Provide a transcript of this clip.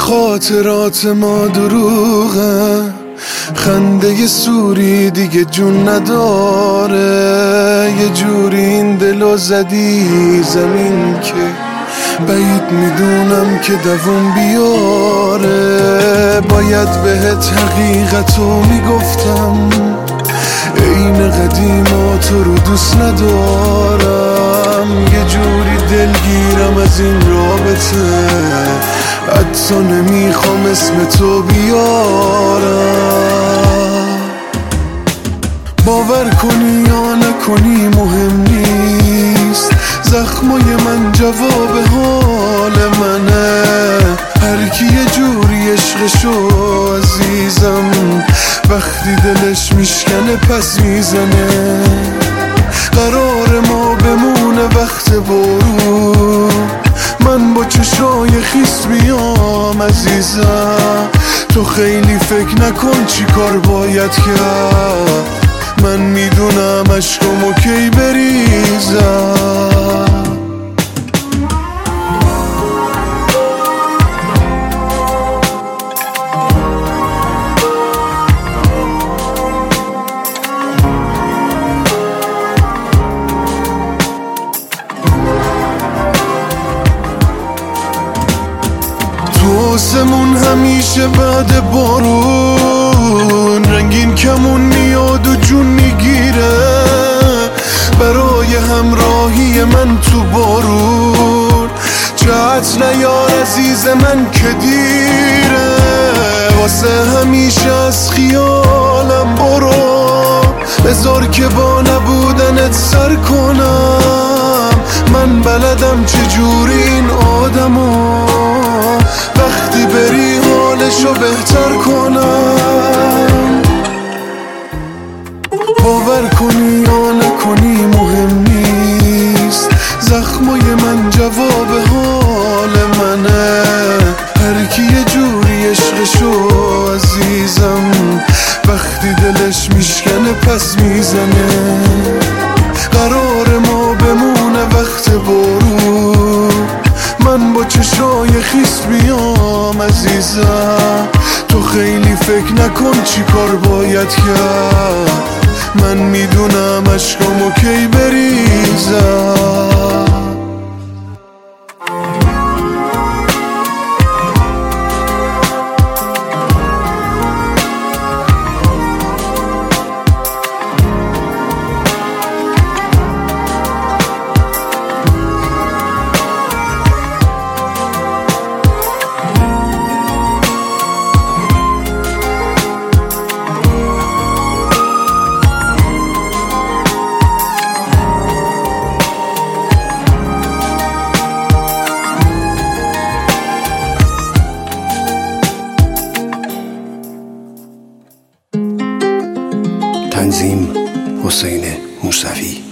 خاطرات ما دروغه، خنده سوری دیگه جون نداره. یه جوری این دلو زدی زمین که بعید میدونم که دووم بیاره. باید بهت حقیقتو میگفتم، عین قدیما تو رو دوست ندارم. یه جوری دلگیرم از این رابطه، حتی نمیخوام اسم تو بیارم. باور کنی یا نکنی مهم نیست، زخمای من جواب حال منه. هر کی یه جوری عشقشو عزیزم، وقتی دلش میشکنه پس میزنه. قرار ما بمونه وقت بارون، من با چشای خیس بیام عزیزم. تو خیلی فکر نکن چی کار باید کرد، من میدونم عشقمو کی بریزم. تو آسمون همیشه بعد بارون، رنگین کمون میاد و جون میگیره. برای همراهی من تو بارون، چت نیار عزیز من که دیره. واسه همیشه از خیالم برو، بذار که با نبودنت سر کنم. من بلدم چجوری این آدمو وقتی بری حالشو بهتر کنم. باور کنی یا نکنی مهم نیست، زخمای من جواب حال منه. هر کی یه جوری عشقشو عزیزم، وقتی دلش میشکنه پس میزنه. قرار ما بمونه وقت بارون، من با چشای خیس بیام عزیزم. تو خیلی فکر نکن چی کار باید کرد، من میدونم عشقمو کی بریزم. تنظیم حسین موسوی.